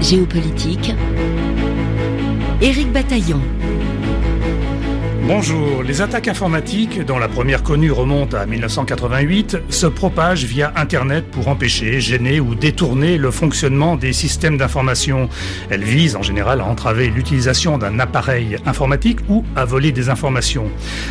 Géopolitique, Éric Bataillon. Bonjour. Les attaques informatiques, dont la première connue remonte à 1988, se propagent via Internet pour empêcher, gêner ou détourner le fonctionnement des systèmes d'information. Elles visent en général à entraver l'utilisation d'un appareil informatique ou à voler des informations.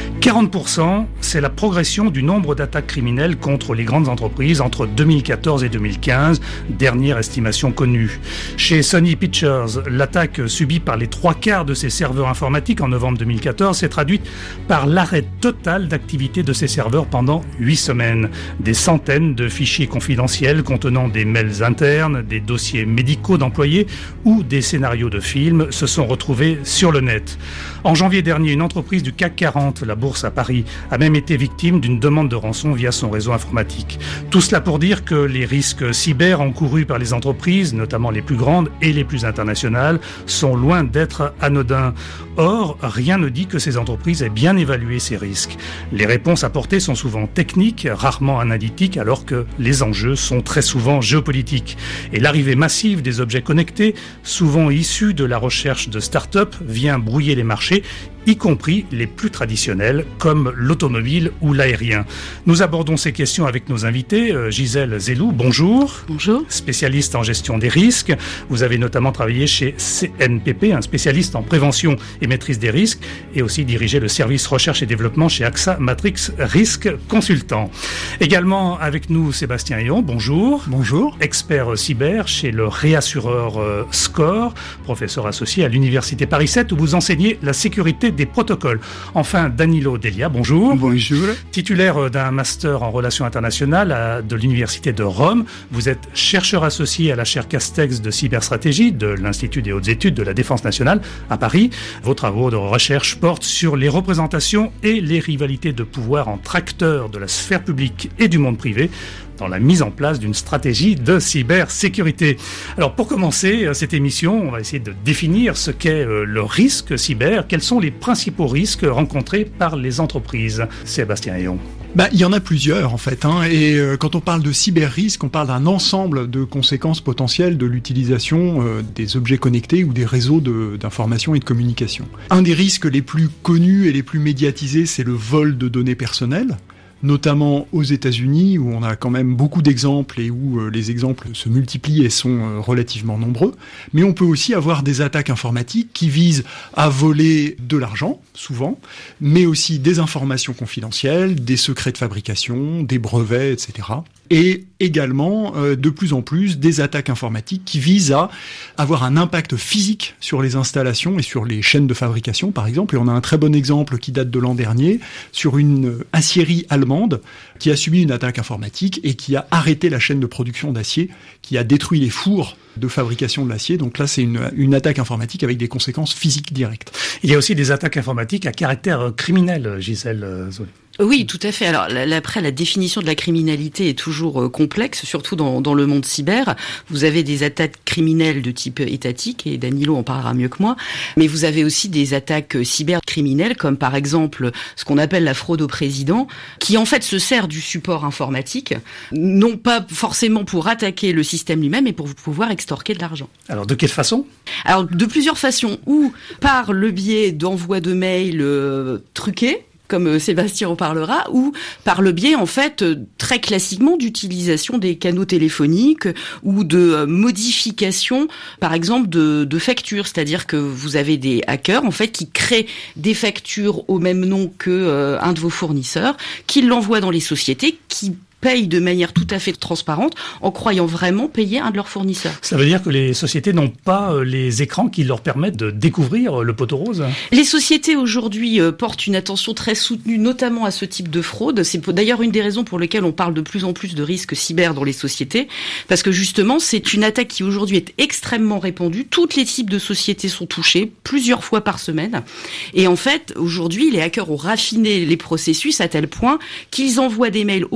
40%, c'est la progression du nombre d'attaques criminelles contre les grandes entreprises entre 2014 et 2015, dernière estimation connue. Chez Sony Pictures, l'attaque subie par les 3/4 de ses serveurs informatiques en novembre 2014 s'est traduite par l'arrêt total d'activité de ces serveurs pendant 8 semaines. Des centaines de fichiers confidentiels contenant des mails internes, des dossiers médicaux d'employés ou des scénarios de films se sont retrouvés sur le net. En janvier dernier, une entreprise du CAC 40, la bourse à Paris, a même été victime d'une demande de rançon via son réseau informatique. Tout cela pour dire que les risques cyber encourus par les entreprises, notamment les plus grandes et les plus internationales, sont loin d'être anodins. Or, rien ne dit que ces entreprises aient bien évalué ces risques. Les réponses apportées sont souvent techniques, rarement analytiques, alors que les enjeux sont très souvent géopolitiques. Et l'arrivée massive des objets connectés, souvent issus de la recherche de start-up, vient brouiller les marchés, y compris les plus traditionnels, comme l'automobile ou l'aérien. Nous abordons ces questions avec nos invités. Gisèle Zellou, bonjour. Bonjour. Spécialiste en gestion des risques. Vous avez notamment travaillé chez CNPP, un spécialiste en prévention et maîtrise des risques, et aussi dirigé le service recherche et développement chez AXA Matrix Risque Consultant. Également avec nous, Sébastien Héon, bonjour. Bonjour. Expert cyber chez le réassureur SCOR, professeur associé à l'Université Paris 7, où vous enseignez la sécurité des protocoles. Enfin, Danilo Delia, bonjour. Bonjour. Titulaire d'un master en relations internationales de l'Université de Rome, vous êtes chercheur associé à la chaire Castex de cyberstratégie de l'Institut des hautes études de la Défense nationale à Paris. Vos travaux de recherche portent sur les représentations et les rivalités de pouvoir entre acteurs de la sphère publique et du monde privé dans la mise en place d'une stratégie de cybersécurité. Alors pour commencer cette émission, on va essayer de définir ce qu'est le risque cyber. Quels sont les principaux risques rencontrés par les entreprises? Sébastien Héon. Il y en a plusieurs en fait, et quand on parle de cyber-risque, on parle d'un ensemble de conséquences potentielles de l'utilisation des objets connectés ou des réseaux d'information et de communication. Un des risques les plus connus et les plus médiatisés, c'est le vol de données personnelles, notamment aux États-Unis, où on a quand même beaucoup d'exemples et où les exemples se multiplient et sont relativement nombreux. Mais on peut aussi avoir des attaques informatiques qui visent à voler de l'argent, souvent, mais aussi des informations confidentielles, des secrets de fabrication, des brevets, etc. Et également, de plus en plus, des attaques informatiques qui visent à avoir un impact physique sur les installations et sur les chaînes de fabrication, par exemple. Et on a un très bon exemple qui date de l'an dernier, sur une aciérie allemande qui a subi une attaque informatique et qui a arrêté la chaîne de production d'acier, qui a détruit les fours de fabrication de l'acier. Donc là, c'est une attaque informatique avec des conséquences physiques directes. Il y a aussi des attaques informatiques à caractère criminel, Gisèle Zellou. Oui, tout à fait. Alors après, la définition de la criminalité est toujours complexe, surtout dans le monde cyber. Vous avez des attaques criminelles de type étatique, et Danilo en parlera mieux que moi, mais vous avez aussi des attaques cybercriminelles, comme par exemple ce qu'on appelle la fraude au président, qui en fait se sert du support informatique, non pas forcément pour attaquer le système lui-même, mais pour pouvoir extorquer de l'argent. Alors de quelle façon? Alors de plusieurs façons, ou par le biais d'envoi de mails truqués, comme Sébastien en parlera, ou par le biais, en fait, très classiquement d'utilisation des canaux téléphoniques ou de modification, par exemple, de factures. C'est-à-dire que vous avez des hackers, en fait, qui créent des factures au même nom que un de vos fournisseurs, qui l'envoient dans les sociétés, qui payent de manière tout à fait transparente en croyant vraiment payer un de leurs fournisseurs. Ça veut dire que les sociétés n'ont pas les écrans qui leur permettent de découvrir le poteau rose? Les sociétés aujourd'hui portent une attention très soutenue notamment à ce type de fraude. C'est d'ailleurs une des raisons pour lesquelles on parle de plus en plus de risques cyber dans les sociétés, parce que justement c'est une attaque qui aujourd'hui est extrêmement répandue. Tous les types de sociétés sont touchés plusieurs fois par semaine, et en fait aujourd'hui les hackers ont raffiné les processus à tel point qu'ils envoient des mails au nom de leur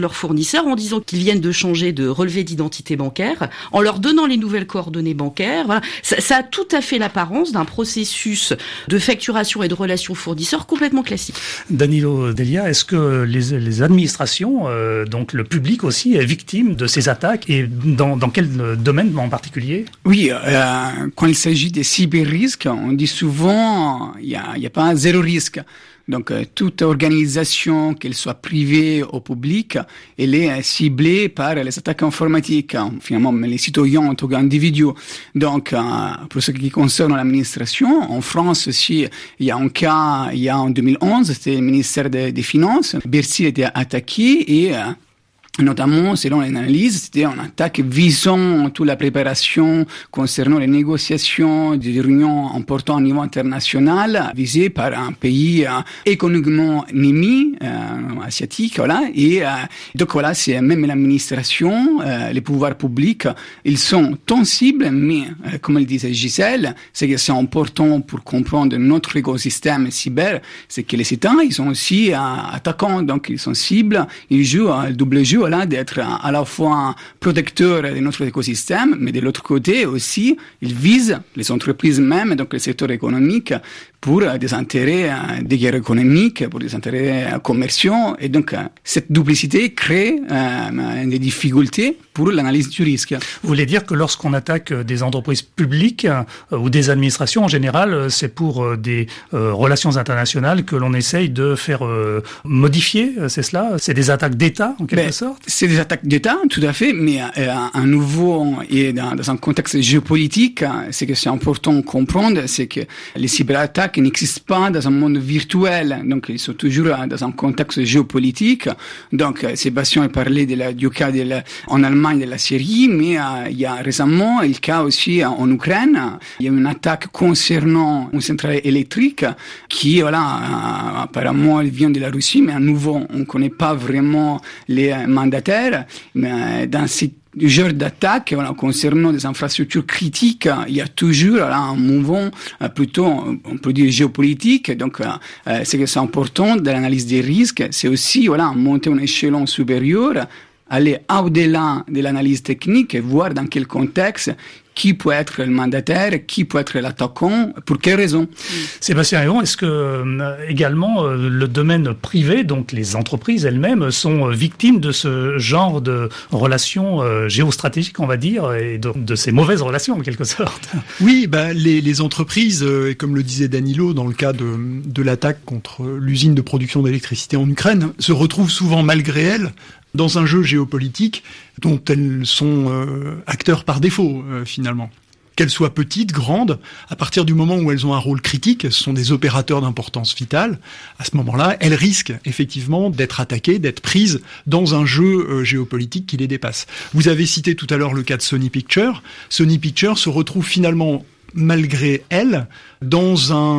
leurs fournisseurs en disant qu'ils viennent de changer de relevé d'identité bancaire, en leur donnant les nouvelles coordonnées bancaires. Voilà. Ça a tout à fait l'apparence d'un processus de facturation et de relations fournisseurs complètement classique. Danilo Delia, est-ce que les administrations, donc le public aussi, est victime de ces attaques et dans quel domaine en particulier? Oui, quand il s'agit des cyber-risques, on dit souvent il y a pas zéro risque. Donc, toute organisation, qu'elle soit privée ou publique, elle est ciblée par les attaques informatiques, finalement, les citoyens en tant qu'individus. Donc, pour ce qui concerne l'administration, en France aussi, il y a un cas, il y a en 2011, c'était le ministère des Finances, Bercy était attaqué et notamment, selon l'analyse, c'était une attaque visant toute la préparation concernant les négociations des réunions importantes au niveau international, visées par un pays économiquement ennemi, asiatique, voilà. Et donc voilà, c'est même l'administration, les pouvoirs publics, ils sont sensibles, mais comme le disait Gisèle, c'est que c'est important pour comprendre notre écosystème cyber, c'est que les États, ils sont aussi attaquants, donc ils sont cibles, ils jouent un double jeu, voilà, d'être à la fois un protecteur de notre écosystème, mais de l'autre côté aussi, ils visent les entreprises même, donc le secteur économique, pour des intérêts de guerre économique, pour des intérêts commerciaux, et donc cette duplicité crée des difficultés pour l'analyse du risque. Vous voulez dire que lorsqu'on attaque des entreprises publiques ou des administrations en général, c'est pour des relations internationales que l'on essaye de faire modifier, c'est cela? C'est des attaques d'État en quelque sorte? C'est des attaques d'État, tout à fait, mais à nouveau, et dans un contexte géopolitique, ce que c'est important de comprendre, c'est que les cyberattaques n'existent pas dans un monde virtuel, donc ils sont toujours dans un contexte géopolitique. Donc Sébastien a parlé du cas en Allemagne de la Syrie, mais il y a récemment le cas aussi en Ukraine. Il y a une attaque concernant une centrale électrique qui, voilà, apparemment elle vient de la Russie, mais à nouveau on ne connaît pas vraiment les mandataires. Mais dans cette genre d'attaque, voilà, concernant des infrastructures critiques, il y a toujours un mouvement plutôt, on peut dire, géopolitique. Donc, c'est que c'est important de l'analyse des risques. C'est aussi, voilà, monter un échelon supérieur, aller au-delà de l'analyse technique et voir dans quel contexte, qui peut être le mandataire, qui peut être l'attaquant, pour quelles raisons. Sébastien Héron, est-ce que également le domaine privé, donc les entreprises elles-mêmes, sont victimes de ce genre de relations géostratégiques, on va dire, et de ces mauvaises relations en quelque sorte? Oui, les entreprises, comme le disait Danilo dans le cas de l'attaque contre l'usine de production d'électricité en Ukraine, se retrouvent souvent malgré elles dans un jeu géopolitique dont elles sont acteurs par défaut, finalement. Qu'elles soient petites, grandes, à partir du moment où elles ont un rôle critique, ce sont des opérateurs d'importance vitale, à ce moment-là, elles risquent effectivement d'être attaquées, d'être prises dans un jeu géopolitique qui les dépasse. Vous avez cité tout à l'heure le cas de Sony Pictures. Sony Pictures se retrouve finalement, malgré elle, dans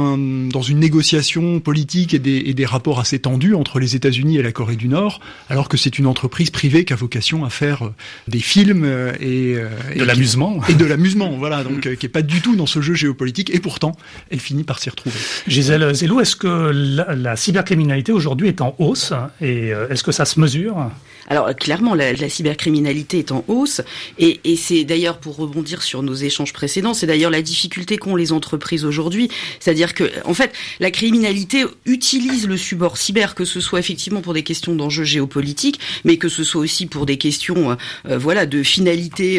une négociation politique et des rapports assez tendus entre les États-Unis et la Corée du Nord, alors que c'est une entreprise privée qui a vocation à faire des films et de l'amusement. Et de l'amusement, voilà, donc qui est pas du tout dans ce jeu géopolitique, et pourtant, elle finit par s'y retrouver. Gisèle Zellou, est-ce que la cybercriminalité aujourd'hui est en hausse et est-ce que ça se mesure? Alors clairement, la cybercriminalité est en hausse et c'est d'ailleurs, pour rebondir sur nos échanges précédents, c'est d'ailleurs la difficulté qu'ont les entreprises aujourd'hui. C'est-à-dire que, en fait, la criminalité utilise le support cyber, que ce soit effectivement pour des questions d'enjeux géopolitiques, mais que ce soit aussi pour des questions, voilà, de finalité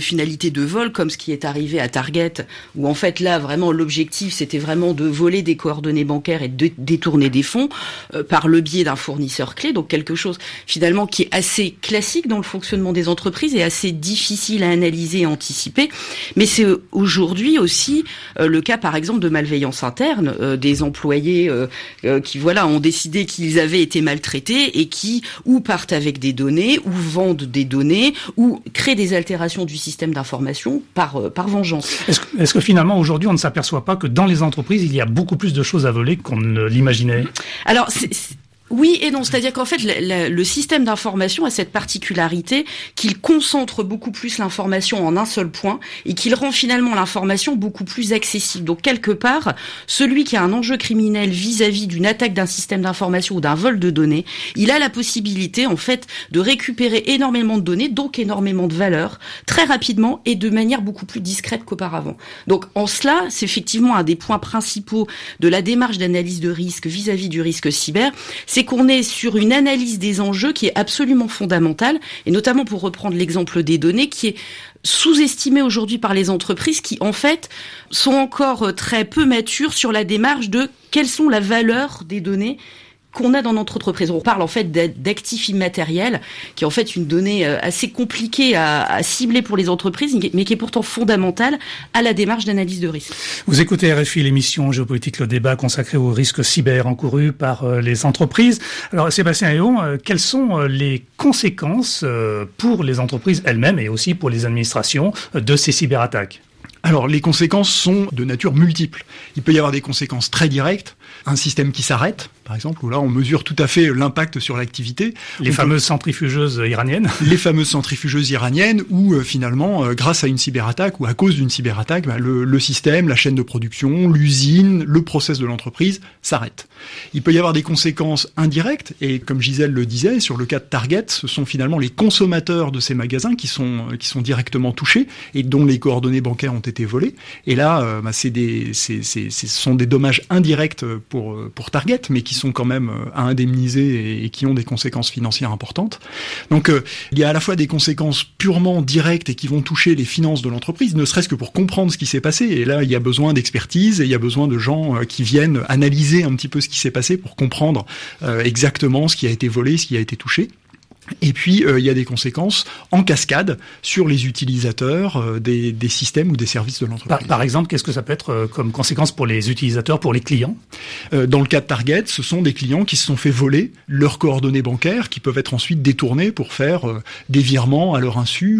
de vol, comme ce qui est arrivé à Target, où en fait là vraiment l'objectif c'était vraiment de voler des coordonnées bancaires et de détourner des fonds par le biais d'un fournisseur clé, donc quelque chose finalement qui est assez classique dans le fonctionnement des entreprises et assez difficile à analyser et anticiper. Mais c'est aujourd'hui aussi le cas, par exemple, de malveillance interne, des employés qui, voilà, ont décidé qu'ils avaient été maltraités et qui ou partent avec des données, ou vendent des données, ou créent des altérations du système d'information par vengeance. Est-ce que finalement, aujourd'hui, on ne s'aperçoit pas que dans les entreprises, il y a beaucoup plus de choses à voler qu'on ne l'imaginait? Alors, Oui et non, c'est-à-dire qu'en fait, le système d'information a cette particularité qu'il concentre beaucoup plus l'information en un seul point et qu'il rend finalement l'information beaucoup plus accessible. Donc quelque part, celui qui a un enjeu criminel vis-à-vis d'une attaque d'un système d'information ou d'un vol de données, il a la possibilité en fait de récupérer énormément de données, donc énormément de valeur, très rapidement et de manière beaucoup plus discrète qu'auparavant. Donc en cela, c'est effectivement un des points principaux de la démarche d'analyse de risque vis-à-vis du risque cyber, c'est qu'on est sur une analyse des enjeux qui est absolument fondamentale, et notamment pour reprendre l'exemple des données, qui est sous-estimé aujourd'hui par les entreprises qui, en fait, sont encore très peu matures sur la démarche de quelles sont la valeur des données qu'on a dans notre entreprise. On parle en fait d'actifs immatériels, qui est en fait une donnée assez compliquée à cibler pour les entreprises, mais qui est pourtant fondamentale à la démarche d'analyse de risque. Vous écoutez RFI, l'émission Géopolitique, le débat consacré aux risques cyber encourus par les entreprises. Alors Sébastien Héon, quelles sont les conséquences pour les entreprises elles-mêmes et aussi pour les administrations de ces cyberattaques ? Alors, les conséquences sont de nature multiple. Il peut y avoir des conséquences très directes, un système qui s'arrête, par exemple, où là, on mesure tout à fait l'impact sur l'activité. Les fameuses centrifugeuses iraniennes. Les fameuses centrifugeuses iraniennes, où finalement, grâce à une cyberattaque ou à cause d'une cyberattaque, le système, la chaîne de production, l'usine, le process de l'entreprise s'arrête. Il peut y avoir des conséquences indirectes, et comme Gisèle le disait, sur le cas de Target, ce sont finalement les consommateurs de ces magasins qui sont directement touchés et dont les coordonnées bancaires ont été volées. Et là, ce sont des dommages indirects pour Target, mais qui sont quand même à indemniser et qui ont des conséquences financières importantes. Donc, il y a à la fois des conséquences purement directes et qui vont toucher les finances de l'entreprise, ne serait-ce que pour comprendre ce qui s'est passé. Et là, il y a besoin d'expertise et il y a besoin de gens qui viennent analyser un petit peu ce qui s'est passé pour comprendre exactement ce qui a été volé, ce qui a été touché. Et puis, il y a des conséquences en cascade sur les utilisateurs des systèmes ou des services de l'entreprise. Par exemple, qu'est-ce que ça peut être comme conséquence pour les utilisateurs, pour les clients ? Dans le cas de Target, ce sont des clients qui se sont fait voler leurs coordonnées bancaires, qui peuvent être ensuite détournées pour faire des virements à leur insu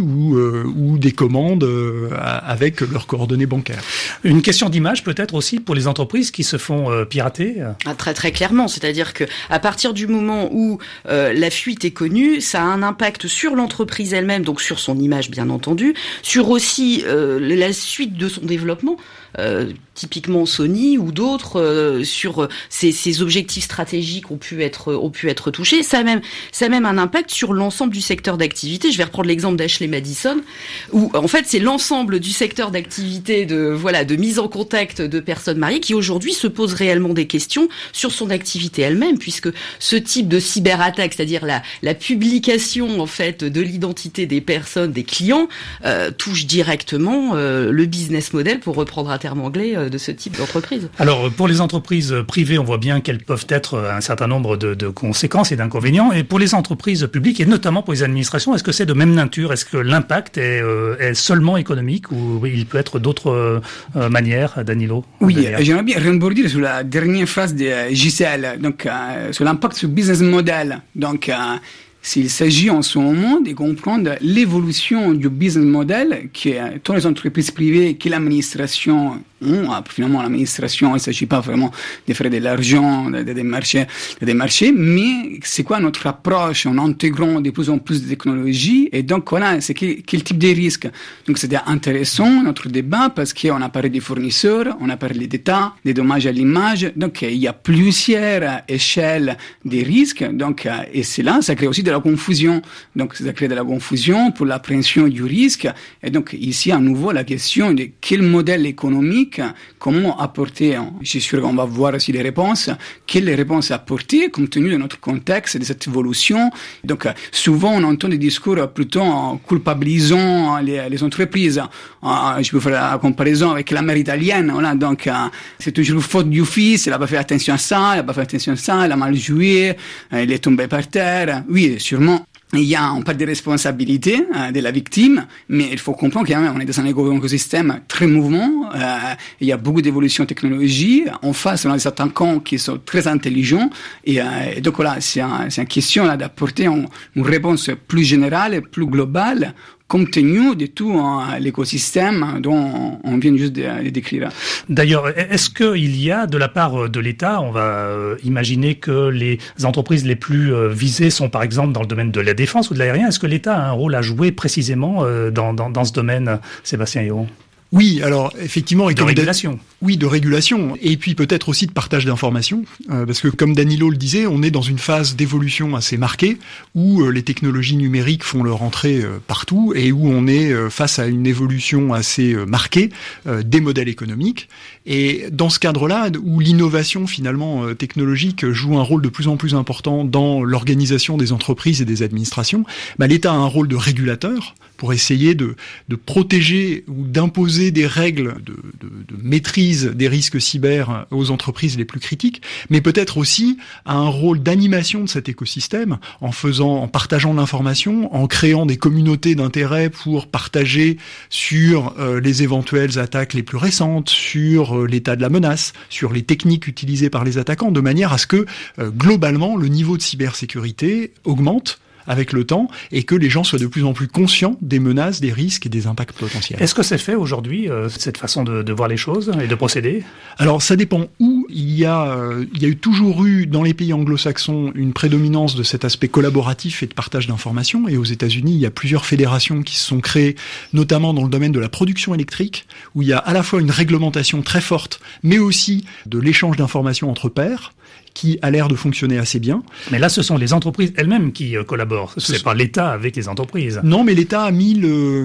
ou des commandes avec leurs coordonnées bancaires. Une question d'image peut-être aussi pour les entreprises qui se font pirater ? Très très clairement, c'est-à-dire que à partir du moment où la fuite est connue, ça a un impact sur l'entreprise elle-même, donc sur son image bien entendu, sur aussi la suite de son développement, typiquement Sony ou d'autres, sur ces objectifs stratégiques ont pu être touchés. Ça a même un impact sur l'ensemble du secteur d'activité. Je vais reprendre l'exemple d'Ashley Madison, où en fait c'est l'ensemble du secteur d'activité de mise en contact de personnes mariées qui aujourd'hui se pose réellement des questions sur son activité elle-même, puisque ce type de cyberattaque, c'est-à-dire la publication en fait de l'identité des personnes, des clients, touche directement le business model, pour reprendre un terme anglais, de ce type d'entreprise. Alors, pour les entreprises privées, on voit bien qu'elles peuvent être un certain nombre de conséquences et d'inconvénients. Et pour les entreprises publiques, et notamment pour les administrations, est-ce que c'est de même nature ? Est-ce que l'impact est seulement économique ou il peut être d'autres manières, Danilo ? Oui, j'aimerais bien rebondir sur la dernière phrase de Gisèle, donc sur l'impact sur le business model. Donc, s'il s'agit en ce moment de comprendre l'évolution du business model que tant les entreprises privées que l'administration ont. Finalement, l'administration, il ne s'agit pas vraiment de faire de l'argent, des marchés, mais c'est quoi notre approche en intégrant de plus en plus de technologies, et donc voilà, c'est quel type de risque. Donc c'était intéressant notre débat parce qu'on a parlé des fournisseurs, on a parlé d'État, des dommages à l'image, donc il y a plusieurs échelles des risques, donc et cela, ça crée aussi de la confusion. Donc ça crée de la confusion pour l'appréhension du risque, et donc ici à nouveau la question de quel modèle économique, comment apporter, je suis sûr qu'on va voir aussi les réponses, quelles réponses apporter compte tenu de notre contexte, de cette évolution. Donc souvent on entend des discours plutôt culpabilisant les entreprises. Je peux faire la comparaison avec la mère italienne, voilà, donc c'est toujours faute du fils, elle n'a pas fait attention à ça, elle n'a pas fait attention à ça, elle a mal joué, elle est tombée par terre. Oui, sûrement. On parle de responsabilité de la victime, mais il faut comprendre qu'on est dans un écosystème très mouvant. Il y a beaucoup d'évolutions technologiques. En face, on a des attaquants qui sont très intelligents. Et donc voilà, c'est une question là d'apporter une réponse plus générale, plus globale compte tenu de tout l'écosystème dont on vient juste de décrire. D'ailleurs, est-ce qu'il y a de la part de l'État, on va imaginer que les entreprises les plus visées sont par exemple dans le domaine de la défense ou de l'aérien, est-ce que l'État a un rôle à jouer précisément dans ce domaine, Sébastien Hérault ? Oui, alors effectivement, de régulation. Oui, de régulation, et puis peut-être aussi de partage d'informations, parce que comme Danilo le disait, on est dans une phase d'évolution assez marquée, où les technologies numériques font leur entrée partout, et où on est face à une évolution assez marquée des modèles économiques. Et dans ce cadre-là, où l'innovation finalement technologique joue un rôle de plus en plus important dans l'organisation des entreprises et des administrations, l'État a un rôle de régulateur pour essayer de protéger ou d'imposer des règles de maîtrise des risques cyber aux entreprises les plus critiques, mais peut-être aussi a un rôle d'animation de cet écosystème en partageant l'information, en créant des communautés d'intérêt pour partager sur les éventuelles attaques les plus récentes, sur l'état de la menace, sur les techniques utilisées par les attaquants, de manière à ce que globalement le niveau de cybersécurité augmente avec le temps, et que les gens soient de plus en plus conscients des menaces, des risques et des impacts potentiels. Est-ce que c'est fait aujourd'hui, cette façon de voir les choses et de procéder ? Alors, ça dépend où. Il y a toujours eu, dans les pays anglo-saxons, une prédominance de cet aspect collaboratif et de partage d'informations, et aux États-Unis, il y a plusieurs fédérations qui se sont créées, notamment dans le domaine de la production électrique, où il y a à la fois une réglementation très forte, mais aussi de l'échange d'informations entre pairs, qui a l'air de fonctionner assez bien. Mais là, ce sont les entreprises elles-mêmes qui collaborent. C'est pas l'État avec les entreprises. Non, mais l'État a mis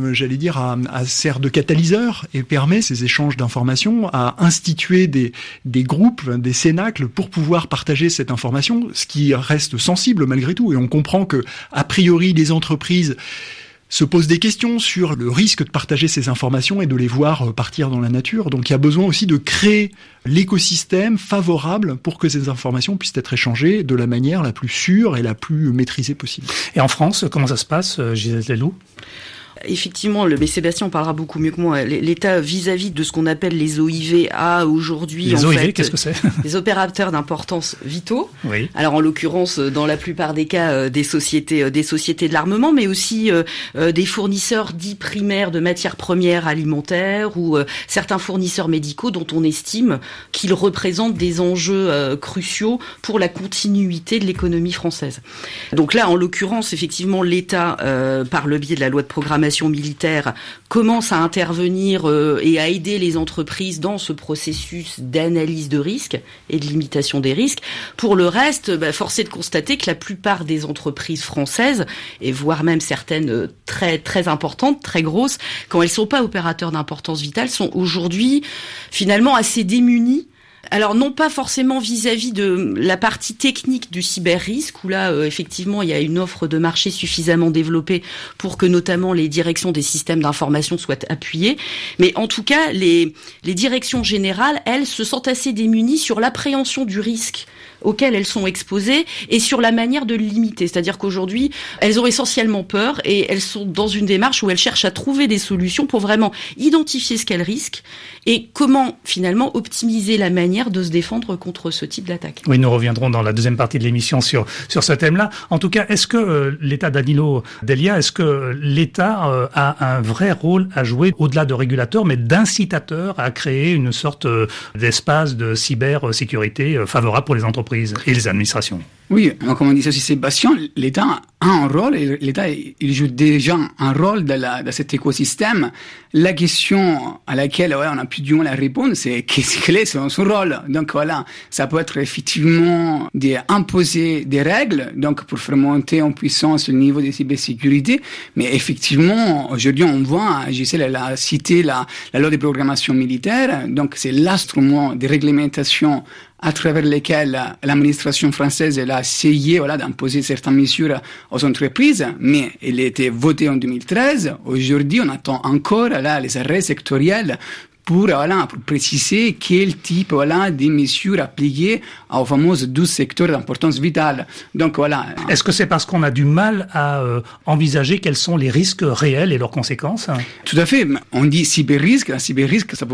sert de catalyseur et permet ces échanges d'informations, à instituer des groupes, des cénacles pour pouvoir partager cette information, ce qui reste sensible malgré tout. Et on comprend que, a priori, les entreprises se posent des questions sur le risque de partager ces informations et de les voir partir dans la nature. Donc il y a besoin aussi de créer l'écosystème favorable pour que ces informations puissent être échangées de la manière la plus sûre et la plus maîtrisée possible. Et en France, comment ça se passe, Gisèle Lelloup ? Effectivement, mais Sébastien en parlera beaucoup mieux que moi. L'État, vis-à-vis de ce qu'on appelle les OIV, a aujourd'hui les OIV, qu'est-ce que c'est ? Des opérateurs d'importance vitaux. Oui. Alors en l'occurrence, dans la plupart des cas, des sociétés de l'armement, mais aussi des fournisseurs dits primaires de matières premières alimentaires ou certains fournisseurs médicaux dont on estime qu'ils représentent des enjeux cruciaux pour la continuité de l'économie française. Donc là, en l'occurrence, effectivement, l'État, par le biais de la loi de programmation militaire, commence à intervenir et à aider les entreprises dans ce processus d'analyse de risques et de limitation des risques. Pour le reste, force est de constater que la plupart des entreprises françaises, et voire même certaines très très importantes, très grosses, quand elles sont pas opérateurs d'importance vitale, sont aujourd'hui finalement assez démunies. Alors non pas forcément vis-à-vis de la partie technique du cyber-risque, où là effectivement il y a une offre de marché suffisamment développée pour que notamment les directions des systèmes d'information soient appuyées, mais en tout cas les directions générales, elles, se sentent assez démunies sur l'appréhension du risque auxquelles elles sont exposées et sur la manière de le limiter. C'est-à-dire qu'aujourd'hui, elles ont essentiellement peur et elles sont dans une démarche où elles cherchent à trouver des solutions pour vraiment identifier ce qu'elles risquent et comment finalement optimiser la manière de se défendre contre ce type d'attaque. Oui, nous reviendrons dans la deuxième partie de l'émission sur ce thème-là. En tout cas, est-ce que l'État, Danilo Delia, est-ce que l'État a un vrai rôle à jouer au-delà de régulateur, mais d'incitateur à créer une sorte d'espace de cybersécurité favorable pour les entreprises et les administrations? Oui, comme on disait aussi Sébastien, l'État a un rôle, et l'État il joue déjà un rôle dans cet écosystème. La question à laquelle on a plus du mal à répondre, c'est quel est son rôle. Donc voilà, ça peut être effectivement d'imposer des règles, donc pour faire monter en puissance le niveau de cybersécurité, mais effectivement, aujourd'hui on voit, Gisèle a cité la loi de programmation militaire, donc c'est l'instrument de réglementation à travers lesquels l'administration française a essayé d'imposer certaines mesures aux entreprises, mais elle a été votée en 2013. Aujourd'hui, on attend encore les arrêts sectoriels pour préciser quel type de mesures appliquées aux fameux 12 secteurs d'importance vitale. Donc voilà. Est-ce que c'est parce qu'on a du mal à envisager quels sont les risques réels et leurs conséquences ? Tout à fait. On dit cyber-risque. Un cyber-risque, ça peut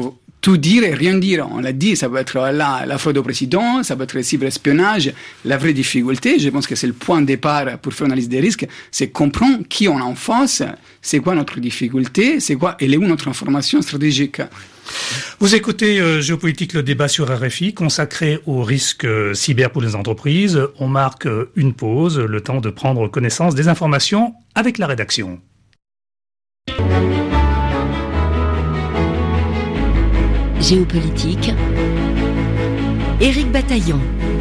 tout dire et rien dire. On l'a dit, ça peut être la fraude au président, ça peut être le cyberespionnage. La vraie difficulté, je pense que c'est le point de départ pour faire une analyse des risques, c'est comprendre qui on a en face, c'est quoi notre difficulté, elle est où notre information stratégique. Vous écoutez Géopolitique, le débat sur RFI consacré aux risques cyber pour les entreprises. On marque une pause, le temps de prendre connaissance des informations avec la rédaction. Géopolitique, Éric Bataillon.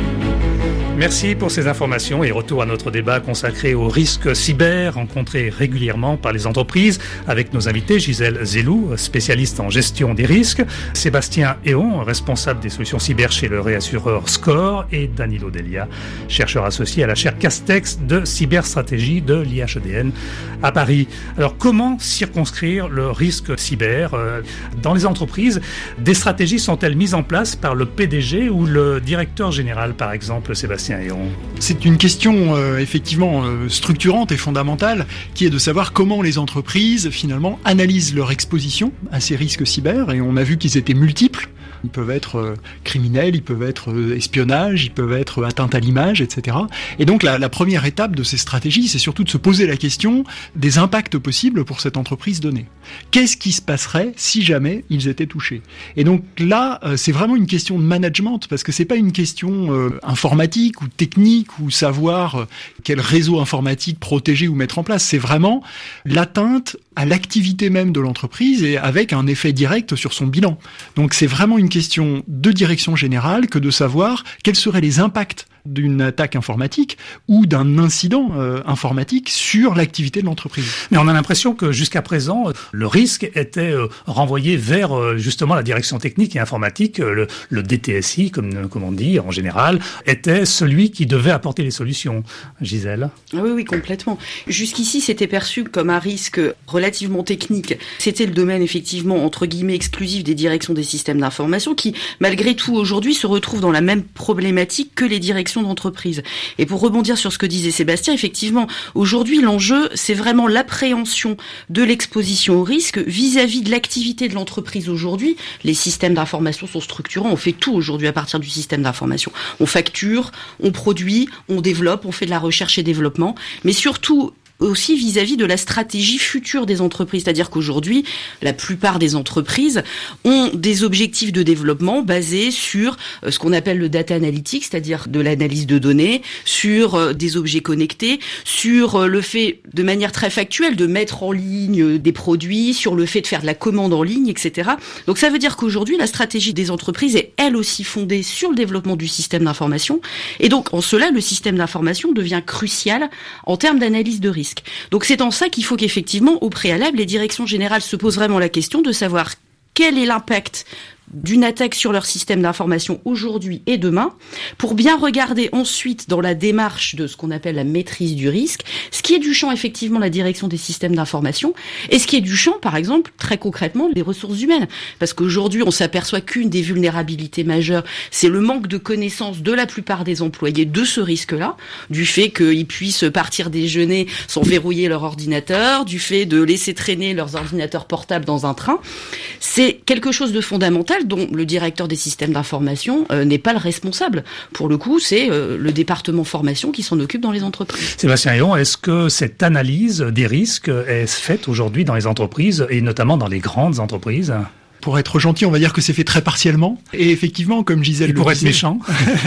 Merci pour ces informations et retour à notre débat consacré aux risques cyber rencontrés régulièrement par les entreprises avec nos invités Gisèle Zellou, spécialiste en gestion des risques, Sébastien Héon, responsable des solutions cyber chez le réassureur Score et Danilo Delia, chercheur associé à la chaire Castex de cyberstratégie de l'IHEDN à Paris. Alors comment circonscrire le risque cyber dans les entreprises? Des stratégies sont-elles mises en place par le PDG ou le directeur général par exemple, Sébastien? C'est une question effectivement structurante et fondamentale qui est de savoir comment les entreprises finalement analysent leur exposition à ces risques cyber, et on a vu qu'ils étaient multiples. Ils peuvent être criminels, ils peuvent être espionnage, ils peuvent être atteinte à l'image, etc. Et donc la première étape de ces stratégies, c'est surtout de se poser la question des impacts possibles pour cette entreprise donnée. Qu'est-ce qui se passerait si jamais ils étaient touchés? Et donc là, c'est vraiment une question de management, parce que c'est pas une question informatique ou technique ou savoir quel réseau informatique protéger ou mettre en place. C'est vraiment l'atteinte à l'activité même de l'entreprise et avec un effet direct sur son bilan. Donc c'est vraiment une question de direction générale que de savoir quels seraient les impacts d'une attaque informatique ou d'un incident informatique sur l'activité de l'entreprise. Mais on a l'impression que jusqu'à présent, le risque était renvoyé vers justement la direction technique et informatique. Le DTSI, comme on dit en général, était celui qui devait apporter les solutions. Gisèle? Oui, complètement. Jusqu'ici, c'était perçu comme un risque relativement technique. C'était le domaine, effectivement, entre guillemets, exclusif des directions des systèmes d'information qui, malgré tout, aujourd'hui, se retrouvent dans la même problématique que les directions d'entreprise. Et pour rebondir sur ce que disait Sébastien, effectivement, aujourd'hui, l'enjeu, c'est vraiment l'appréhension de l'exposition au risque vis-à-vis de l'activité de l'entreprise aujourd'hui. Les systèmes d'information sont structurants. On fait tout aujourd'hui à partir du système d'information. On facture, on produit, on développe, on fait de la recherche et développement, mais surtout aussi vis-à-vis de la stratégie future des entreprises. C'est-à-dire qu'aujourd'hui, la plupart des entreprises ont des objectifs de développement basés sur ce qu'on appelle le data analytics, c'est-à-dire de l'analyse de données, sur des objets connectés, sur le fait, de manière très factuelle, de mettre en ligne des produits, sur le fait de faire de la commande en ligne, etc. Donc ça veut dire qu'aujourd'hui, la stratégie des entreprises est elle aussi fondée sur le développement du système d'information. Et donc, en cela, le système d'information devient crucial en termes d'analyse de risque. Donc c'est en ça qu'il faut qu'effectivement, au préalable, les directions générales se posent vraiment la question de savoir quel est l'impact d'une attaque sur leur système d'information aujourd'hui et demain, pour bien regarder ensuite dans la démarche de ce qu'on appelle la maîtrise du risque, ce qui est du champ effectivement la direction des systèmes d'information, et ce qui est du champ, par exemple, très concrètement, des ressources humaines. Parce qu'aujourd'hui, on s'aperçoit qu'une des vulnérabilités majeures, c'est le manque de connaissance de la plupart des employés de ce risque-là, du fait qu'ils puissent partir déjeuner sans verrouiller leur ordinateur, du fait de laisser traîner leurs ordinateurs portables dans un train. C'est quelque chose de fondamental dont le directeur des systèmes d'information n'est pas le responsable. Pour le coup, c'est le département formation qui s'en occupe dans les entreprises. Sébastien Héon, est-ce que cette analyse des risques est faite aujourd'hui dans les entreprises et notamment dans les grandes entreprises ? Pour être gentil, on va dire que c'est fait très partiellement. Et effectivement, comme Gisèle le disait... Pour être méchant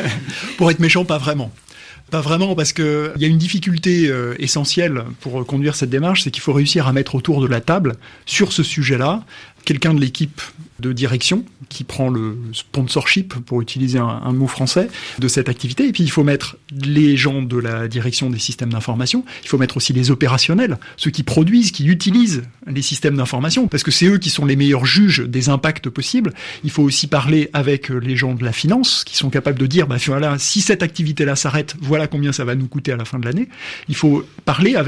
Pour être méchant, pas vraiment. Pas vraiment, parce que il y a une difficulté essentielle pour conduire cette démarche, c'est qu'il faut réussir à mettre autour de la table, sur ce sujet-là, quelqu'un de l'équipe de direction qui prend le sponsorship, pour utiliser un mot français, de cette activité. Et puis il faut mettre les gens de la direction des systèmes d'information, il faut mettre aussi les opérationnels, ceux qui produisent, qui utilisent les systèmes d'information, parce que c'est eux qui sont les meilleurs juges des impacts possibles. Il faut aussi parler avec les gens de la finance, qui sont capables de dire, voilà, si cette activité-là s'arrête, voilà combien ça va nous coûter à la fin de l'année. Il faut parler avec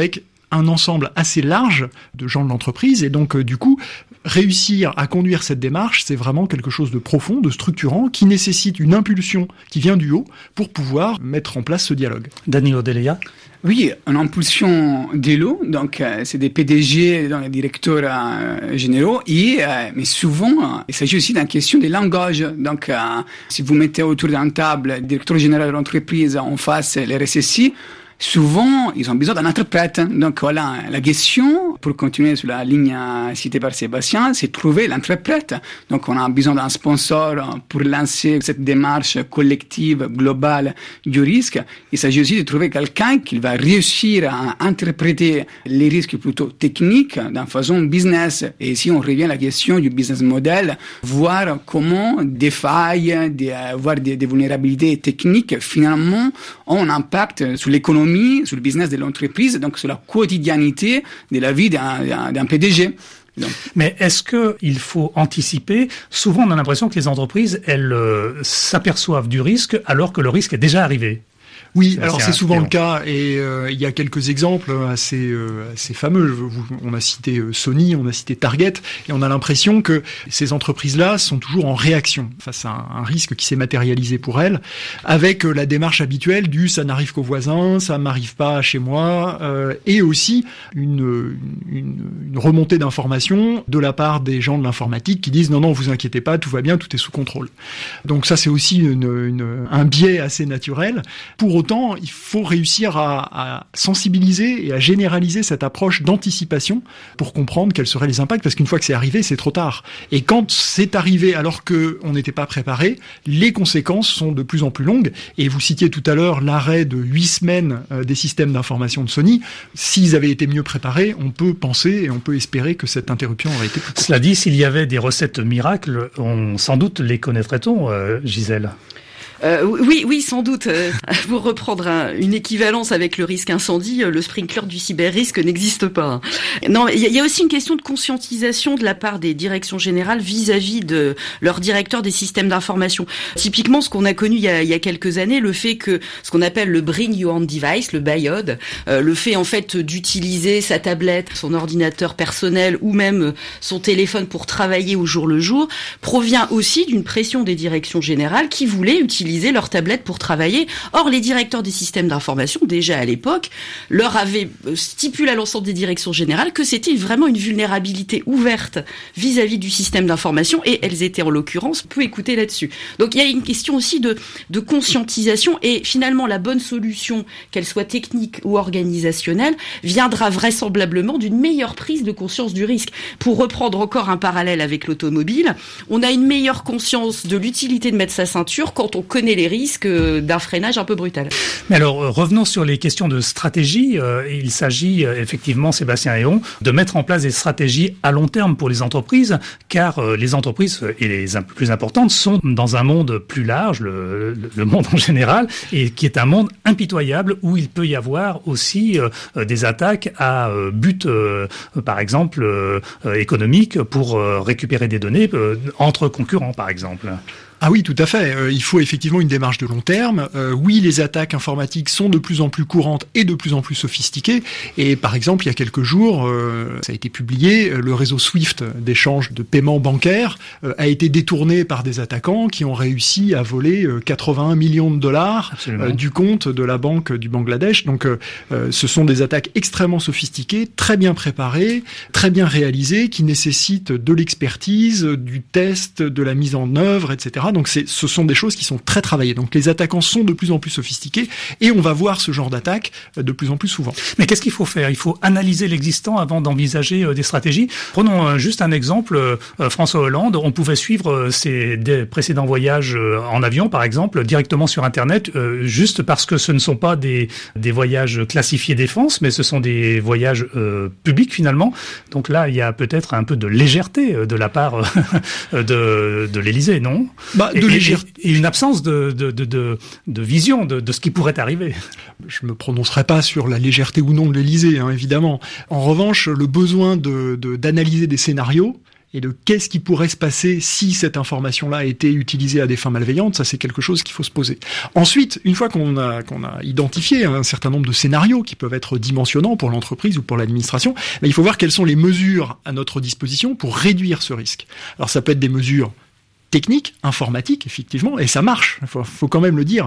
un ensemble assez large de gens de l'entreprise, et donc du coup, réussir à conduire cette démarche, c'est vraiment quelque chose de profond, de structurant, qui nécessite une impulsion qui vient du haut pour pouvoir mettre en place ce dialogue. Danilo Delia. Oui, une impulsion de l'eau, donc c'est des PDG, donc des directeurs généraux, mais souvent il s'agit aussi d'une question de langage. Donc si vous mettez autour d'une table le directeur général de l'entreprise en face les RSSI, souvent, ils ont besoin d'un interprète. Donc voilà, la question, pour continuer sur la ligne citée par Sébastien, c'est trouver l'interprète. Donc on a besoin d'un sponsor pour lancer cette démarche collective, globale du risque. Il s'agit aussi de trouver quelqu'un qui va réussir à interpréter les risques plutôt techniques d'une façon business. Et ici, on revient à la question du business model, voir comment des failles, voir des vulnérabilités techniques, finalement, ont un impact sur l'économie, sur le business de l'entreprise, donc sur la quotidiennité de la vie d'un PDG. Donc. Mais est-ce qu'il faut anticiper? Souvent, on a l'impression que les entreprises, elles s'aperçoivent du risque alors que le risque est déjà arrivé. Oui, alors c'est souvent le cas, et il y a quelques exemples assez fameux. On a cité Sony, on a cité Target, et on a l'impression que ces entreprises-là sont toujours en réaction face à un risque qui s'est matérialisé pour elles, avec la démarche habituelle du ça n'arrive qu'aux voisins, ça m'arrive pas chez moi, et aussi une remontée d'informations de la part des gens de l'informatique qui disent non, vous inquiétez pas, tout va bien, tout est sous contrôle. Donc ça c'est aussi un biais assez naturel. Pour autant, il faut réussir à sensibiliser et à généraliser cette approche d'anticipation pour comprendre quels seraient les impacts, parce qu'une fois que c'est arrivé, c'est trop tard. Et quand c'est arrivé alors qu'on n'était pas préparé, les conséquences sont de plus en plus longues. Et vous citiez tout à l'heure l'arrêt de 8 semaines des systèmes d'information de Sony. S'ils avaient été mieux préparés, on peut penser et on peut espérer que cette interruption aurait été plus courte. Cela dit, s'il y avait des recettes miracles, sans doute les connaîtrait-on, Gisèle. Oui, sans doute. Pour reprendre une équivalence avec le risque incendie, le sprinkler du cyber-risque n'existe pas. Non, il y a aussi une question de conscientisation de la part des directions générales vis-à-vis de leurs directeurs des systèmes d'information. Typiquement, ce qu'on a connu il y a quelques années, le fait que ce qu'on appelle le Bring Your Own Device, le BYOD, le fait en fait d'utiliser sa tablette, son ordinateur personnel ou même son téléphone pour travailler au jour le jour, provient aussi d'une pression des directions générales qui voulaient utiliser leur tablette pour travailler. Or, les directeurs des systèmes d'information, déjà à l'époque, leur avaient stipulé à l'ensemble des directions générales que c'était vraiment une vulnérabilité ouverte vis-à-vis du système d'information, et elles étaient en l'occurrence peu écoutées là-dessus. Donc il y a une question aussi de conscientisation, et finalement la bonne solution, qu'elle soit technique ou organisationnelle, viendra vraisemblablement d'une meilleure prise de conscience du risque. Pour reprendre encore un parallèle avec l'automobile, on a une meilleure conscience de l'utilité de mettre sa ceinture quand on connaît les risques d'un freinage un peu brutal. Mais alors, revenons sur les questions de stratégie. Il s'agit effectivement, Sébastien Héon, de mettre en place des stratégies à long terme pour les entreprises, car les entreprises, et les plus importantes, sont dans un monde plus large, le monde en général, et qui est un monde impitoyable où il peut y avoir aussi des attaques à but, par exemple, économique, pour récupérer des données entre concurrents, par exemple. Ah oui, tout à fait. Il faut effectivement une démarche de long terme. Oui, les attaques informatiques sont de plus en plus courantes et de plus en plus sophistiquées. Et par exemple, il y a quelques jours, ça a été publié, le réseau SWIFT d'échange de paiements bancaires a été détourné par des attaquants qui ont réussi à voler 81 millions de dollars du compte de la banque du Bangladesh. Donc, ce sont des attaques extrêmement sophistiquées, très bien préparées, très bien réalisées, qui nécessitent de l'expertise, du test, de la mise en œuvre, etc. Donc ce sont des choses qui sont très travaillées. Donc les attaquants sont de plus en plus sophistiqués et on va voir ce genre d'attaque de plus en plus souvent. Mais qu'est-ce qu'il faut faire? Il faut analyser l'existant avant d'envisager des stratégies. Prenons juste un exemple. François Hollande, on pouvait suivre des précédents voyages en avion, par exemple, directement sur Internet, juste parce que ce ne sont pas des voyages classifiés défense, mais ce sont des voyages publics finalement. Donc là, il y a peut-être un peu de légèreté de la part de l'Élysée, non? Et une absence de vision de ce qui pourrait arriver. Je me prononcerai pas sur la légèreté ou non de l'Élysée, évidemment. En revanche, le besoin d'analyser des scénarios et de qu'est-ce qui pourrait se passer si cette information-là a été utilisée à des fins malveillantes, ça c'est quelque chose qu'il faut se poser. Ensuite, une fois qu'on a identifié un certain nombre de scénarios qui peuvent être dimensionnants pour l'entreprise ou pour l'administration, il faut voir quelles sont les mesures à notre disposition pour réduire ce risque. Alors ça peut être des mesures techniques, informatiques, effectivement, et ça marche, faut quand même le dire.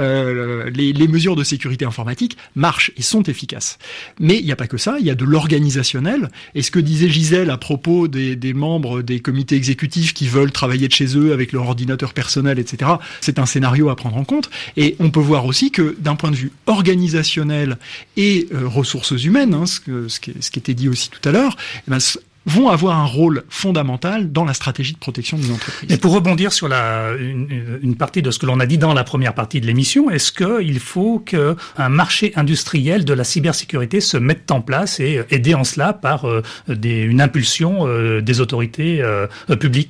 Les mesures de sécurité informatique marchent et sont efficaces. Mais il n'y a pas que ça, il y a de l'organisationnel, et ce que disait Gisèle à propos des membres des comités exécutifs qui veulent travailler de chez eux avec leur ordinateur personnel, etc., c'est un scénario à prendre en compte, et on peut voir aussi que d'un point de vue organisationnel et ressources humaines, ce qui était dit aussi tout à l'heure, vont avoir un rôle fondamental dans la stratégie de protection d'une entreprise. Et pour rebondir sur une partie de ce que l'on a dit dans la première partie de l'émission, est-ce qu'il faut qu'un marché industriel de la cybersécurité se mette en place et aidé en cela par une impulsion des autorités publiques ?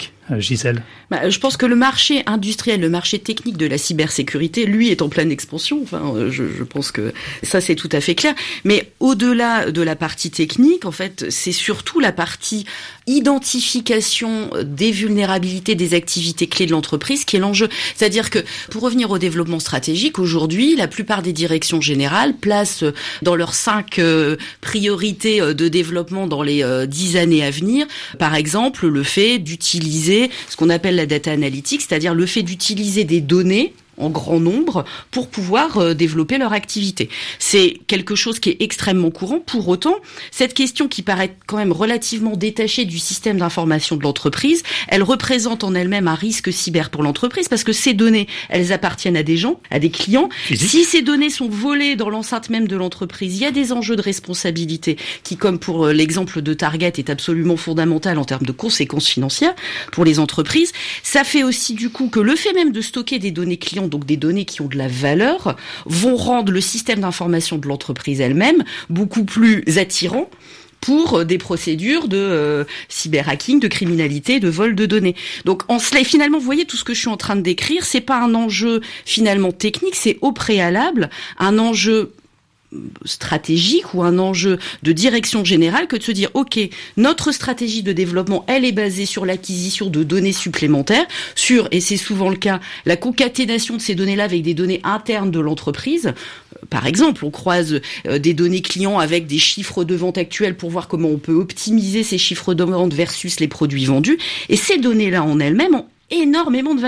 Gisèle? Je pense que le marché industriel, le marché technique de la cybersécurité, lui, est en pleine expansion. Je pense que ça, c'est tout à fait clair. Mais au-delà de la partie technique, en fait, c'est surtout la partie identification des vulnérabilités des activités clés de l'entreprise qui est l'enjeu. C'est-à-dire que, pour revenir au développement stratégique, aujourd'hui, la plupart des directions générales placent dans leurs 5 priorités de développement dans les 10 années à venir, par exemple, le fait d'utiliser ce qu'on appelle la data analytics, c'est-à-dire le fait d'utiliser des données en grand nombre pour pouvoir développer leur activité. C'est quelque chose qui est extrêmement courant. Pour autant, cette question qui paraît quand même relativement détachée du système d'information de l'entreprise, elle représente en elle-même un risque cyber pour l'entreprise parce que ces données, elles appartiennent à des gens, à des clients. Si ces données sont volées dans l'enceinte même de l'entreprise, il y a des enjeux de responsabilité qui, comme pour l'exemple de Target, est absolument fondamental en termes de conséquences financières pour les entreprises. Ça fait aussi du coup que le fait même de stocker des données clients, donc des données qui ont de la valeur, vont rendre le système d'information de l'entreprise elle-même beaucoup plus attirant pour des procédures de cyberhacking, de criminalité, de vol de données. Donc en cela, et finalement, vous voyez tout ce que je suis en train de décrire, c'est pas un enjeu finalement technique, c'est au préalable un enjeu stratégique ou un enjeu de direction générale que de se dire ok, notre stratégie de développement elle est basée sur l'acquisition de données supplémentaires, sur, et c'est souvent le cas, la concaténation de ces données-là avec des données internes de l'entreprise. Par exemple, on croise des données clients avec des chiffres de vente actuels pour voir comment on peut optimiser ces chiffres de vente versus les produits vendus, et ces données-là en elles-mêmes ont énormément de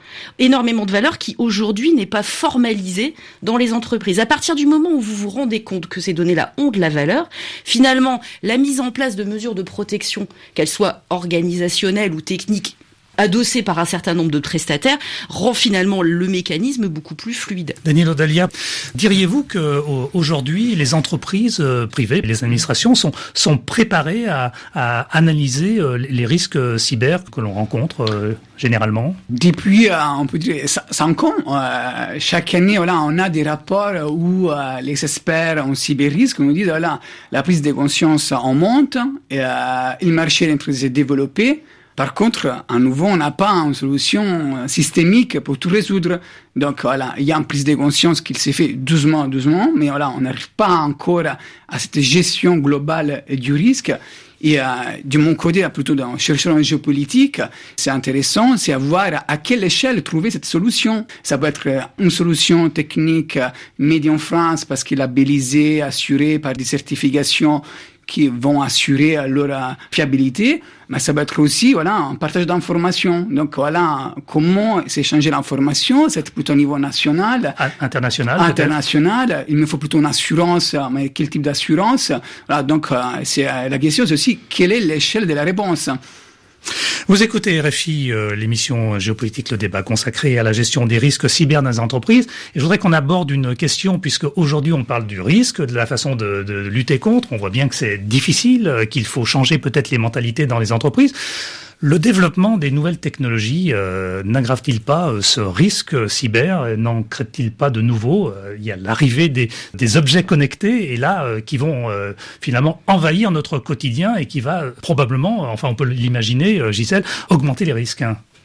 valeur qui aujourd'hui n'est pas formalisée dans les entreprises. À partir du moment où vous vous rendez compte que ces données-là ont de la valeur, finalement, la mise en place de mesures de protection, qu'elles soient organisationnelles ou techniques, adossé par un certain nombre de prestataires, rend finalement le mécanisme beaucoup plus fluide. Daniel Odalia, diriez-vous que aujourd'hui les entreprises privées, les administrations sont préparées à analyser les risques cyber que l'on rencontre généralement? Depuis, on peut dire, 5 ans, chaque année, on a des rapports où les experts en cyber-risque nous disent, la prise de conscience en monte, et, le marché est développé. Par contre, à nouveau, on n'a pas une solution systémique pour tout résoudre. Donc il y a une prise de conscience qui s'est fait doucement, mais on n'arrive pas encore à cette gestion globale du risque. Et de mon côté, plutôt dans chercheur en géopolitique, c'est intéressant, c'est à voir à quelle échelle trouver cette solution. Ça peut être une solution technique made in France parce qu'elle est labellisée, assurée par des certifications qui vont assurer leur fiabilité, mais ça peut être aussi un partage d'informations. Donc comment s'échanger l'information, c'est plutôt au niveau national, international. Il me faut plutôt une assurance, mais quel type d'assurance? Donc c'est la question, c'est aussi quelle est l'échelle de la réponse. Vous écoutez RFI, l'émission Géopolitique, le débat consacré à la gestion des risques cyber dans les entreprises. Et je voudrais qu'on aborde une question, puisque aujourd'hui on parle du risque, de la façon de lutter contre. On voit bien que c'est difficile, qu'il faut changer peut-être les mentalités dans les entreprises. Le développement des nouvelles technologies n'aggrave-t-il pas ce risque cyber? N'en crée-t-il pas de nouveau? Il y a l'arrivée des objets connectés et là qui vont finalement envahir notre quotidien et qui va probablement, enfin on peut l'imaginer, Gisèle, augmenter les risques.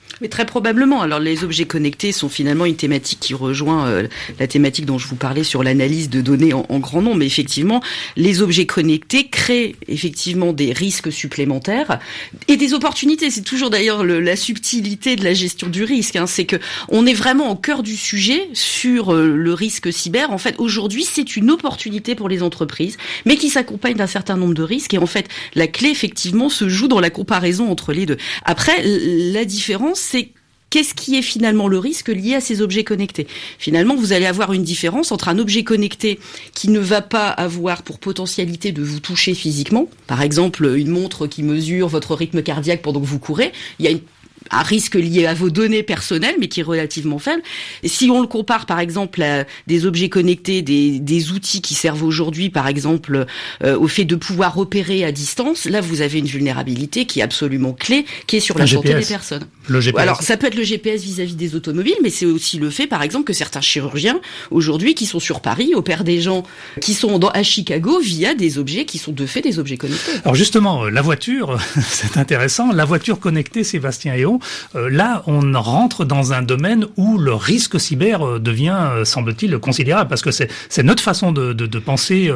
Mais très probablement. Alors les objets connectés sont finalement une thématique qui rejoint la thématique dont je vous parlais sur l'analyse de données en grand nombre. Mais effectivement, les objets connectés créent effectivement des risques supplémentaires et des opportunités. C'est toujours d'ailleurs la subtilité de la gestion du risque. C'est que on est vraiment au cœur du sujet sur le risque cyber. En fait, aujourd'hui, c'est une opportunité pour les entreprises, mais qui s'accompagne d'un certain nombre de risques. Et en fait, la clé effectivement se joue dans la comparaison entre les deux. Après, la différence, c'est qu'est-ce qui est finalement le risque lié à ces objets connectés ? Finalement, vous allez avoir une différence entre un objet connecté qui ne va pas avoir pour potentialité de vous toucher physiquement. Par exemple, une montre qui mesure votre rythme cardiaque pendant que vous courez. Il y a un risque lié à vos données personnelles, mais qui est relativement faible. Et si on le compare, par exemple, à des objets connectés, des outils qui servent aujourd'hui, par exemple, au fait de pouvoir opérer à distance, là, vous avez une vulnérabilité qui est absolument clé, qui est sur la santé des personnes. Le GPS. Alors, ça peut être le GPS vis-à-vis des automobiles, mais c'est aussi le fait, par exemple, que certains chirurgiens, aujourd'hui, qui sont sur Paris, opèrent des gens qui sont à Chicago via des objets qui sont de fait des objets connectés. Alors justement, la voiture, c'est intéressant. La voiture connectée, Sébastien Héon, là, on rentre dans un domaine où le risque cyber devient, semble-t-il, considérable, parce que c'est notre façon de penser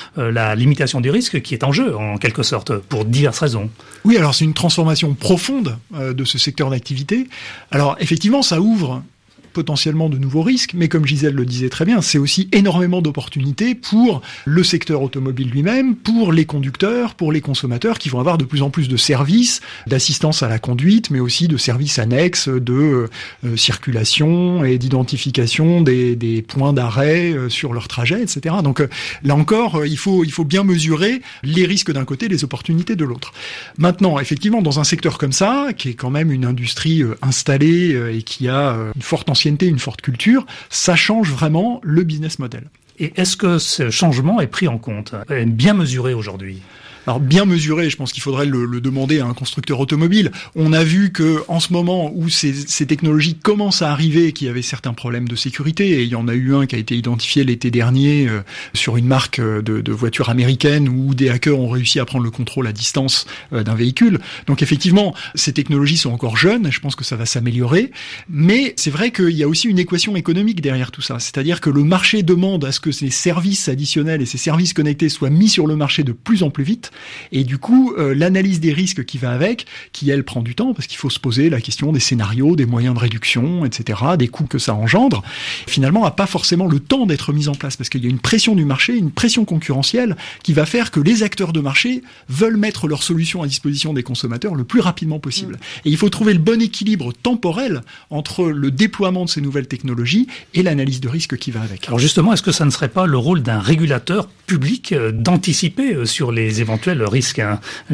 la limitation du risque qui est en jeu, en quelque sorte, pour diverses raisons. Oui, alors c'est une transformation profonde de ce secteur d'activité. Alors effectivement, ça ouvre potentiellement de nouveaux risques, mais comme Gisèle le disait très bien, c'est aussi énormément d'opportunités pour le secteur automobile lui-même, pour les conducteurs, pour les consommateurs qui vont avoir de plus en plus de services d'assistance à la conduite, mais aussi de services annexes de circulation et d'identification des points d'arrêt sur leur trajet, etc. Donc là encore, il faut bien mesurer les risques d'un côté, les opportunités de l'autre. Maintenant, effectivement, dans un secteur comme ça, qui est quand même une industrie installée et qui a une forte ancienneté, une forte culture, ça change vraiment le business model. Et est-ce que ce changement est pris en compte, est bien mesuré aujourd'hui ? Alors bien mesuré, je pense qu'il faudrait le demander à un constructeur automobile. On a vu que en ce moment où ces technologies commencent à arriver, qu'il y avait certains problèmes de sécurité, et il y en a eu un qui a été identifié l'été dernier sur une marque de voiture américaine où des hackers ont réussi à prendre le contrôle à distance d'un véhicule. Donc effectivement, ces technologies sont encore jeunes, je pense que ça va s'améliorer, mais c'est vrai qu'il y a aussi une équation économique derrière tout ça. C'est-à-dire que le marché demande à ce que ces services additionnels et ces services connectés soient mis sur le marché de plus en plus vite. Et du coup, l'analyse des risques qui va avec, qui elle prend du temps, parce qu'il faut se poser la question des scénarios, des moyens de réduction, etc., des coûts que ça engendre, finalement, n'a pas forcément le temps d'être mise en place, parce qu'il y a une pression du marché, une pression concurrentielle, qui va faire que les acteurs de marché veulent mettre leurs solutions à disposition des consommateurs le plus rapidement possible. Et il faut trouver le bon équilibre temporel entre le déploiement de ces nouvelles technologies et l'analyse de risque qui va avec. Alors justement, est-ce que ça ne serait pas le rôle d'un régulateur public d'anticiper sur les éventuels risques, Gisèle ?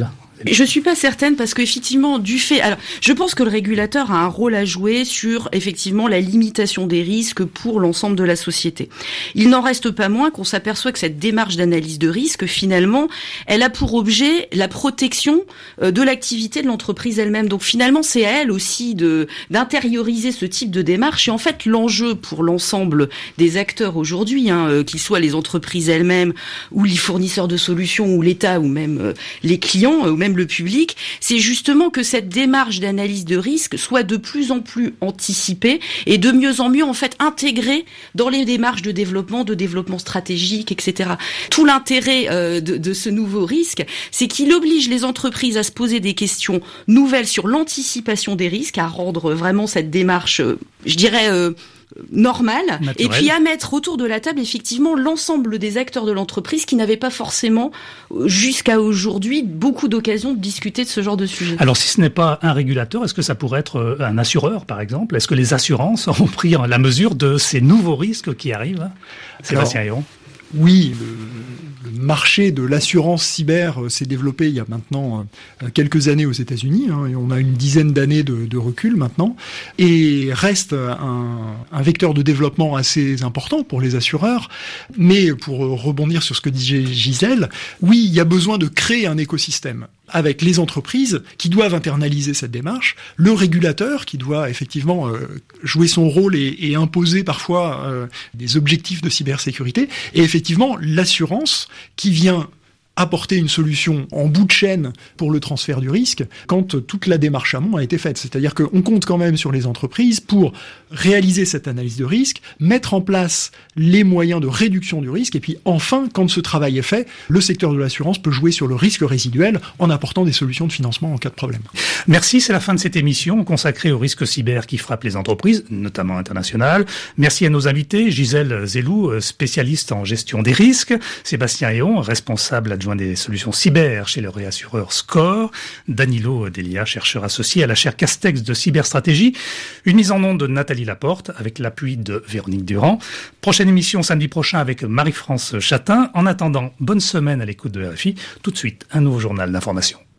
Je suis pas certaine parce qu'effectivement, alors, je pense que le régulateur a un rôle à jouer sur, effectivement, la limitation des risques pour l'ensemble de la société. Il n'en reste pas moins qu'on s'aperçoit que cette démarche d'analyse de risque, finalement, elle a pour objet la protection de l'activité de l'entreprise elle-même. Donc finalement, c'est à elle aussi d'intérioriser ce type de démarche. Et en fait, l'enjeu pour l'ensemble des acteurs aujourd'hui, qu'ils soient les entreprises elles-mêmes ou les fournisseurs de solutions ou l'État ou même les clients ou même le public, c'est justement que cette démarche d'analyse de risque soit de plus en plus anticipée et de mieux en mieux en fait intégrée dans les démarches de développement stratégique, etc. Tout l'intérêt de ce nouveau risque, c'est qu'il oblige les entreprises à se poser des questions nouvelles sur l'anticipation des risques, à rendre vraiment cette démarche, je dirais, normale, naturel. Et puis à mettre autour de la table effectivement l'ensemble des acteurs de l'entreprise qui n'avaient pas forcément jusqu'à aujourd'hui beaucoup d'occasions de discuter de ce genre de sujet. Alors si ce n'est pas un régulateur, est-ce que ça pourrait être un assureur par exemple ? Est-ce que les assurances ont pris la mesure de ces nouveaux risques qui arrivent ? Sébastien Héon ? Oui, le marché de l'assurance cyber s'est développé il y a maintenant quelques années aux États-Unis, et on a une dizaine d'années de recul maintenant, et reste un vecteur de développement assez important pour les assureurs. Mais pour rebondir sur ce que disait Gisèle, oui, il y a besoin de créer un écosystème avec les entreprises qui doivent internaliser cette démarche, le régulateur qui doit effectivement jouer son rôle et imposer parfois des objectifs de cybersécurité, et effectivement l'assurance qui vient apporter une solution en bout de chaîne pour le transfert du risque quand toute la démarche amont a été faite. C'est-à-dire qu'on compte quand même sur les entreprises pour réaliser cette analyse de risque, mettre en place les moyens de réduction du risque, et puis enfin, quand ce travail est fait, le secteur de l'assurance peut jouer sur le risque résiduel en apportant des solutions de financement en cas de problème. Merci, c'est la fin de cette émission consacrée aux risques cyber qui frappent les entreprises, notamment internationales. Merci à nos invités, Gisèle Zellou, spécialiste en gestion des risques, Sébastien Héon, responsable adjoint des solutions cyber chez le réassureur SCOR, Danilo Delia, chercheur associé à la chaire Castex de cyberstratégie, une mise en onde de Nathalie Laporte avec l'appui de Véronique Durand. Prochaine émission samedi prochain avec Marie-France Chatin. En attendant, bonne semaine à l'écoute de RFI. Tout de suite, un nouveau journal d'information.